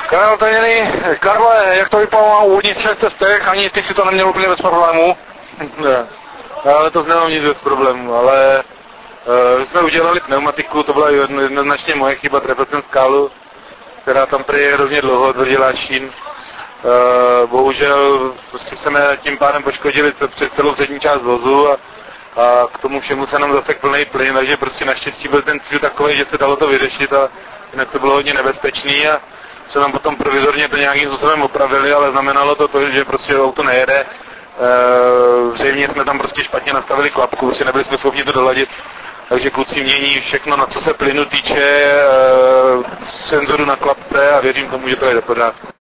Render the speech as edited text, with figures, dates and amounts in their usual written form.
Karel Tajný, Karle, jak to vypadalo na úvodních 3 testech, ani ty si to neměl úplně bez problémů? Ne, ale to nemám nic bez problémů, ale my jsme udělali pneumatiku, to byla jednoznačně moje chyba, trefil jsem skálu, která tam prý je hrozně dlouho, tvrdila Šín. Bohužel prostě jsme tím pádem poškodili před celou přední část vozu a k tomu všemu se nám zasek plný plyn, takže prostě naštěstí byl ten cíl takový, že se dalo to vyřešit a jinak to bylo hodně nebezpečný a se nám potom provizorně to nějakým způsobem opravili, ale znamenalo to, že prostě auto nejede. Zřejmě jsme tam prostě špatně nastavili klapku, prostě nebyli jsme schopni to doladit, takže kluci mění všechno, na co se plynu týče, senzoru na klapce a věřím tomu, že to je do pořádku.